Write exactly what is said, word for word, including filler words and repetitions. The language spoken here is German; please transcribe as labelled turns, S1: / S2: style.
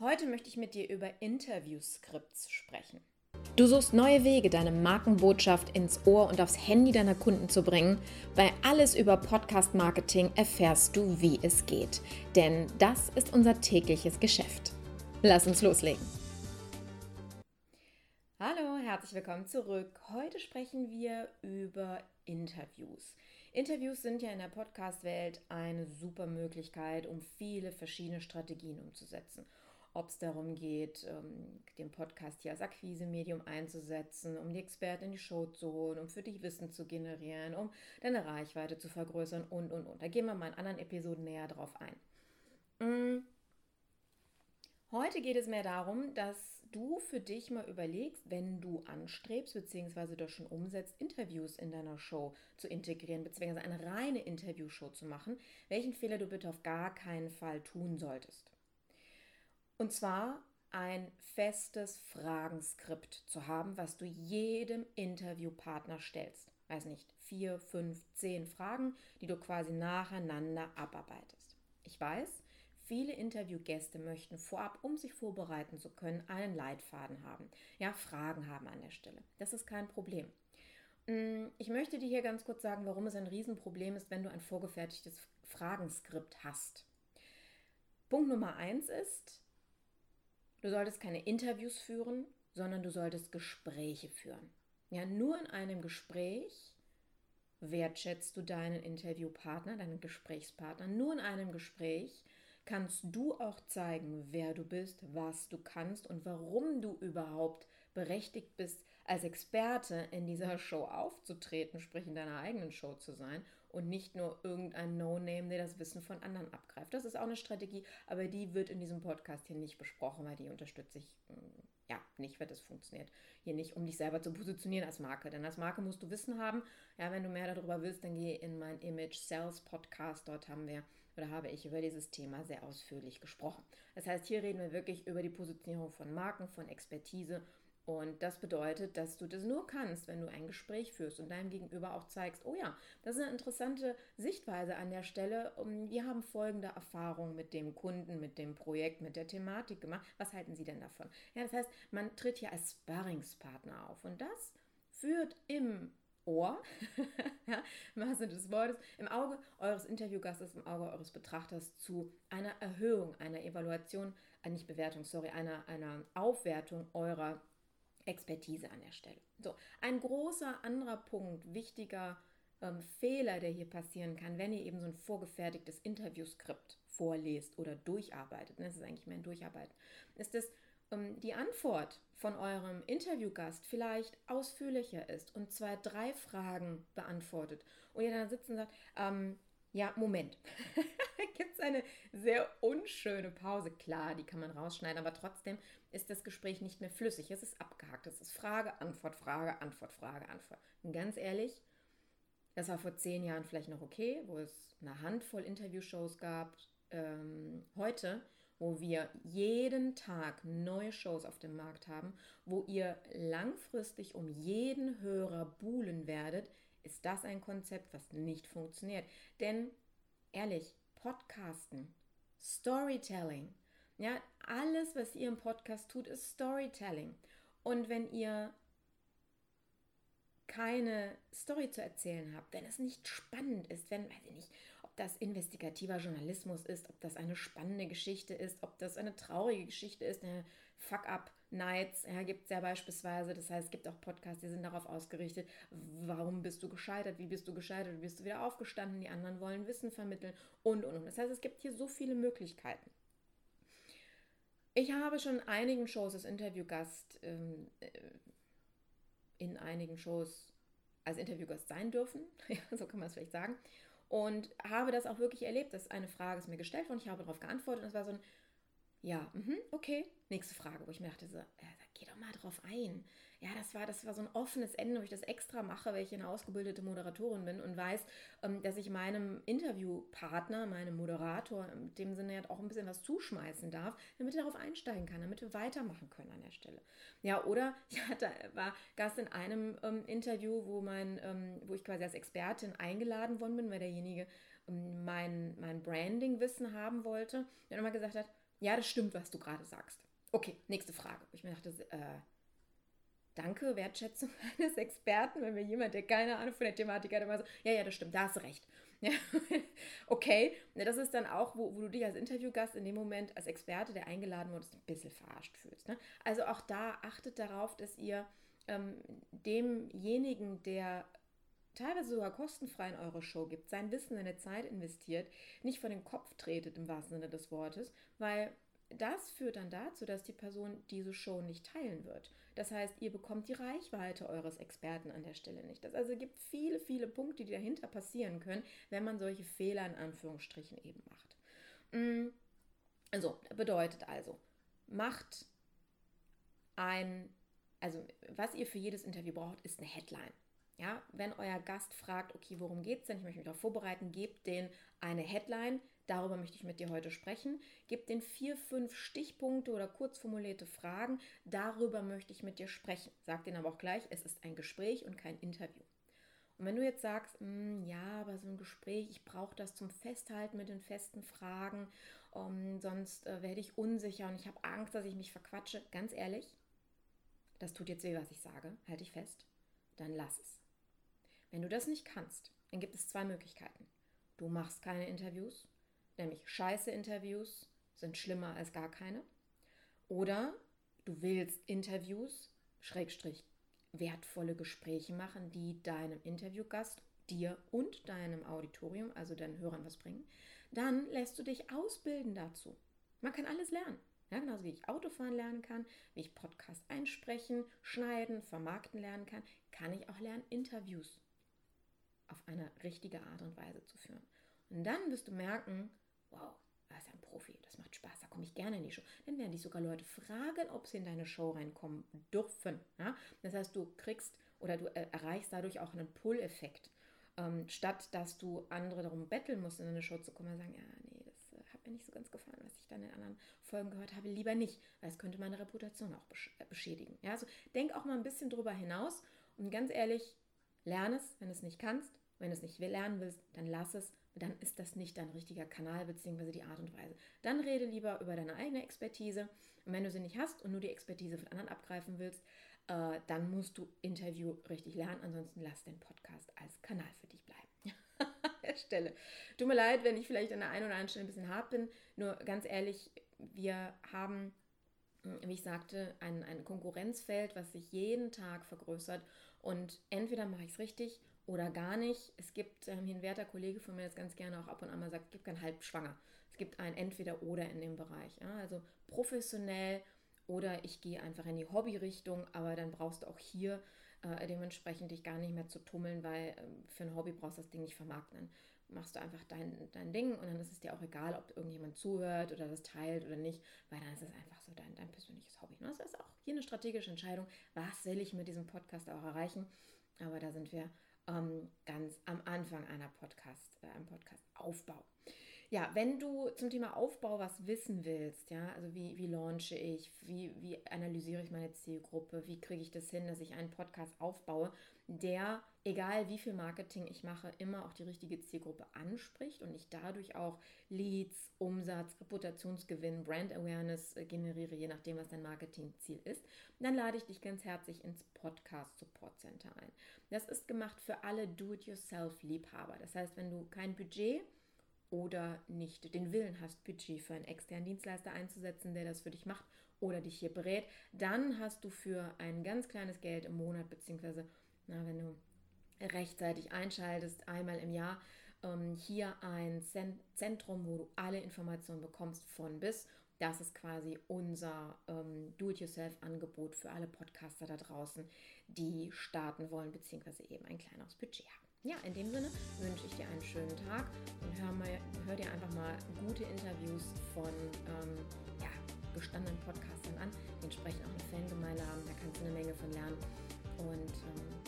S1: Heute möchte ich mit dir über Interview-Skripts sprechen. Du suchst neue Wege, deine Markenbotschaft ins Ohr und aufs Handy deiner Kunden zu bringen. Bei Alles über Podcast-Marketing erfährst du, wie es geht. Denn das ist unser tägliches Geschäft. Lass uns loslegen. Hallo, herzlich willkommen zurück. Heute sprechen wir über Interviews. Interviews sind ja in der Podcast-Welt eine super Möglichkeit, um viele verschiedene Strategien umzusetzen. Ob es darum geht, den Podcast hier als Akquise-Medium einzusetzen, um die Experten in die Show zu holen, um für dich Wissen zu generieren, um deine Reichweite zu vergrößern und, und, und. Da gehen wir mal in anderen Episoden näher drauf ein. Heute geht es mehr darum, dass du für dich mal überlegst, wenn du anstrebst, beziehungsweise das schon umsetzt, Interviews in deiner Show zu integrieren, beziehungsweise eine reine Interviewshow zu machen, welchen Fehler du bitte auf gar keinen Fall tun solltest. Und zwar ein festes Fragenskript zu haben, was du jedem Interviewpartner stellst. Weiß nicht, vier, fünf, zehn Fragen, die du quasi nacheinander abarbeitest. Ich weiß, viele Interviewgäste möchten vorab, um sich vorbereiten zu können, einen Leitfaden haben. Ja, Fragen haben an der Stelle. Das ist kein Problem. Ich möchte dir hier ganz kurz sagen, warum es ein Riesenproblem ist, wenn du ein vorgefertigtes Fragenskript hast. Punkt Nummer eins ist, du solltest keine Interviews führen, sondern du solltest Gespräche führen. Ja, nur in einem Gespräch wertschätzt du deinen Interviewpartner, deinen Gesprächspartner. Nur in einem Gespräch kannst du auch zeigen, wer du bist, was du kannst und warum du überhaupt berechtigt bist, als Experte in dieser Show aufzutreten, sprich in deiner eigenen Show zu sein und nicht nur irgendein No-Name, der das Wissen von anderen abgreift. Das ist auch eine Strategie, aber die wird in diesem Podcast hier nicht besprochen, weil die unterstütze ich ja nicht, weil das funktioniert hier nicht, um dich selber zu positionieren als Marke. Denn als Marke musst du Wissen haben. Ja, wenn du mehr darüber willst, dann geh in mein Image Sales Podcast. Dort haben wir oder habe ich über dieses Thema sehr ausführlich gesprochen. Das heißt, hier reden wir wirklich über die Positionierung von Marken, von Expertise. Und das bedeutet, dass du das nur kannst, wenn du ein Gespräch führst und deinem Gegenüber auch zeigst, oh ja, das ist eine interessante Sichtweise an der Stelle. Wir haben folgende Erfahrungen mit dem Kunden, mit dem Projekt, mit der Thematik gemacht. Was halten Sie denn davon? Ja, das heißt, man tritt hier als Sparringspartner auf und das führt im Ohr, ja, im wahrsten Sinne des Wortes, im Auge eures Interviewgastes, im Auge eures Betrachters zu einer Erhöhung, einer Evaluation, äh, nicht Bewertung, sorry, einer, einer Aufwertung eurer Expertise an der Stelle. So, ein großer anderer Punkt, wichtiger ähm, Fehler, der hier passieren kann, wenn ihr eben so ein vorgefertigtes Interviewskript vorlest oder durcharbeitet, das ist eigentlich mehr ein Durcharbeiten, ist es, ähm, die Antwort von eurem Interviewgast vielleicht ausführlicher ist und zwei, drei Fragen beantwortet und ihr dann sitzt und sagt, ähm, ja, Moment. Da gibt es eine sehr unschöne Pause. Klar, die kann man rausschneiden, aber trotzdem ist das Gespräch nicht mehr flüssig. Es ist abgehakt. Es ist Frage, Antwort, Frage, Antwort, Frage, Antwort. Und ganz ehrlich, das war vor zehn Jahren vielleicht noch okay, wo es eine Handvoll Interviewshows gab. Ähm, heute, wo wir jeden Tag neue Shows auf dem Markt haben, wo ihr langfristig um jeden Hörer buhlen werdet, ist das ein Konzept, was nicht funktioniert. Denn, ehrlich, Podcasten, Storytelling, ja, alles, was ihr im Podcast tut, ist Storytelling. Und wenn ihr keine Story zu erzählen habt, wenn es nicht spannend ist, wenn, weiß ich nicht, ob das investigativer Journalismus ist, ob das eine spannende Geschichte ist, ob das eine traurige Geschichte ist, eine Fuck-Up-Nights, ja, gibt es ja beispielsweise, das heißt, es gibt auch Podcasts, die sind darauf ausgerichtet, warum bist du gescheitert, wie bist du gescheitert, wie bist du wieder aufgestanden, die anderen wollen Wissen vermitteln und, und, und. Das heißt, es gibt hier so viele Möglichkeiten. Ich habe schon in einigen Shows als Interviewgast ähm, in einigen Shows als Interviewgast sein dürfen, so kann man es vielleicht sagen, und habe das auch wirklich erlebt, dass eine Frage ist mir gestellt worden, ich habe darauf geantwortet und es war so ein, ja, mh, okay, nächste Frage, wo ich mir dachte so, äh, geh doch mal drauf ein. Ja, das war, das war so ein offenes Ende, wo ich das extra mache, weil ich eine ausgebildete Moderatorin bin und weiß, ähm, dass ich meinem Interviewpartner, meinem Moderator, in dem Sinne halt auch ein bisschen was zuschmeißen darf, damit er darauf einsteigen kann, damit wir weitermachen können an der Stelle. Ja, oder ich hatte, war Gast in einem ähm, Interview, wo, mein, ähm, wo ich quasi als Expertin eingeladen worden bin, weil derjenige ähm, mein, mein Branding-Wissen haben wollte. Der immer gesagt hat, Ja, das stimmt, was du gerade sagst. Okay, nächste Frage. Ich mir dachte, äh, danke, Wertschätzung eines Experten, wenn mir jemand, der keine Ahnung von der Thematik hat, immer so, ja, ja, das stimmt, da hast du recht. Ja, okay, das ist dann auch, wo, wo du dich als Interviewgast in dem Moment, als Experte, der eingeladen wurde, ein bisschen verarscht fühlst. Ne? Also auch da achtet darauf, dass ihr ähm, demjenigen, der teilweise sogar kostenfrei in eure Show gibt, sein Wissen, seine Zeit investiert, nicht vor den Kopf tretet im wahrsten Sinne des Wortes, weil das führt dann dazu, dass die Person diese Show nicht teilen wird. Das heißt, ihr bekommt die Reichweite eures Experten an der Stelle nicht. Das also gibt viele, viele Punkte, die dahinter passieren können, wenn man solche Fehler in Anführungsstrichen eben macht. Also, bedeutet also, macht ein, also was ihr für jedes Interview braucht, ist eine Headline. Ja, wenn euer Gast fragt, okay, worum geht es denn? Ich möchte mich darauf vorbereiten, gebt denen eine Headline, darüber möchte ich mit dir heute sprechen. Gebt denen vier, fünf Stichpunkte oder kurz formulierte Fragen, darüber möchte ich mit dir sprechen. Sagt denen aber auch gleich, es ist ein Gespräch und kein Interview. Und wenn du jetzt sagst, ja, aber so ein Gespräch, ich brauche das zum Festhalten mit den festen Fragen, um, sonst äh, werde ich unsicher und ich habe Angst, dass ich mich verquatsche, ganz ehrlich, das tut jetzt weh, was ich sage, halte ich fest, dann lass es. Wenn du das nicht kannst, dann gibt es zwei Möglichkeiten. Du machst keine Interviews, nämlich scheiße Interviews sind schlimmer als gar keine. Oder du willst Interviews, Schrägstrich, wertvolle Gespräche machen, die deinem Interviewgast, dir und deinem Auditorium, also deinen Hörern was bringen. Dann lässt du dich ausbilden dazu. Man kann alles lernen. Ja, genauso wie ich Autofahren lernen kann, wie ich Podcast einsprechen, schneiden, vermarkten lernen kann, kann ich auch lernen, Interviews auf eine richtige Art und Weise zu führen. Und dann wirst du merken, wow, das ist ja ein Profi, das macht Spaß, da komme ich gerne in die Show. Dann werden dich sogar Leute fragen, ob sie in deine Show reinkommen dürfen. Ja? Das heißt, du kriegst oder du erreichst dadurch auch einen Pull-Effekt. Ähm, statt dass du andere darum betteln musst, in eine Show zu kommen und sagen, ja, nee, das äh, hat mir nicht so ganz gefallen, was ich dann in anderen Folgen gehört habe, lieber nicht, weil es könnte meine Reputation auch besch- äh, beschädigen. Ja? Also denk auch mal ein bisschen drüber hinaus und ganz ehrlich, lern es, wenn du es nicht kannst. Wenn du es nicht lernen willst, dann lass es. Dann ist das nicht dein richtiger Kanal bzw. die Art und Weise. Dann rede lieber über deine eigene Expertise. Und wenn du sie nicht hast und nur die Expertise von anderen abgreifen willst, äh, dann musst du Interview richtig lernen. Ansonsten lass den Podcast als Kanal für dich bleiben. An der Stelle. Tut mir leid, wenn ich vielleicht an der einen oder anderen Stelle ein bisschen hart bin. Nur ganz ehrlich, wir haben, wie ich sagte, ein, ein Konkurrenzfeld, was sich jeden Tag vergrößert. Und entweder mache ich es richtig oder gar nicht. Es gibt ähm, hier ein werter Kollege von mir, das ganz gerne auch ab und an mal sagt, es gibt kein Halbschwanger. Es gibt ein Entweder-Oder in dem Bereich. Ja? Also professionell oder ich gehe einfach in die Hobby-Richtung, aber dann brauchst du auch hier äh, dementsprechend dich gar nicht mehr zu tummeln, weil äh, für ein Hobby brauchst du das Ding nicht vermarkten. Dann machst du einfach dein, dein Ding und dann ist es dir auch egal, ob irgendjemand zuhört oder das teilt oder nicht, weil dann ist es einfach so dein, dein persönliches Hobby. Und das ist auch hier eine strategische Entscheidung, was will ich mit diesem Podcast auch erreichen, aber da sind wir ähm, ganz am Anfang einer Podcast, äh, einem Podcast-Aufbau. Ja, wenn du zum Thema Aufbau was wissen willst, ja, also wie, wie launche ich, wie, wie analysiere ich meine Zielgruppe, wie kriege ich das hin, dass ich einen Podcast aufbaue, der, egal wie viel Marketing ich mache, immer auch die richtige Zielgruppe anspricht und ich dadurch auch Leads, Umsatz, Reputationsgewinn, Brand Awareness generiere, je nachdem, was dein Marketingziel ist, dann lade ich dich ganz herzlich ins Podcast Support Center ein. Das ist gemacht für alle Do-it-yourself-Liebhaber. Das heißt, wenn du kein Budget oder nicht den Willen hast, Budget für einen externen Dienstleister einzusetzen, der das für dich macht oder dich hier berät, dann hast du für ein ganz kleines Geld im Monat, beziehungsweise na, wenn du rechtzeitig einschaltest, einmal im Jahr, ähm, hier ein Zentrum, wo du alle Informationen bekommst von bis. Das ist quasi unser ähm, Do-it-yourself-Angebot für alle Podcaster da draußen, die starten wollen, beziehungsweise eben ein kleineres Budget haben. Ja, in dem Sinne wünsche ich dir einen schönen Tag und hör, mal, hör dir einfach mal gute Interviews von ähm, ja, gestandenen Podcastern an, die entsprechend auch eine Fangemeinde haben. Da kannst du eine Menge von lernen. Und ähm,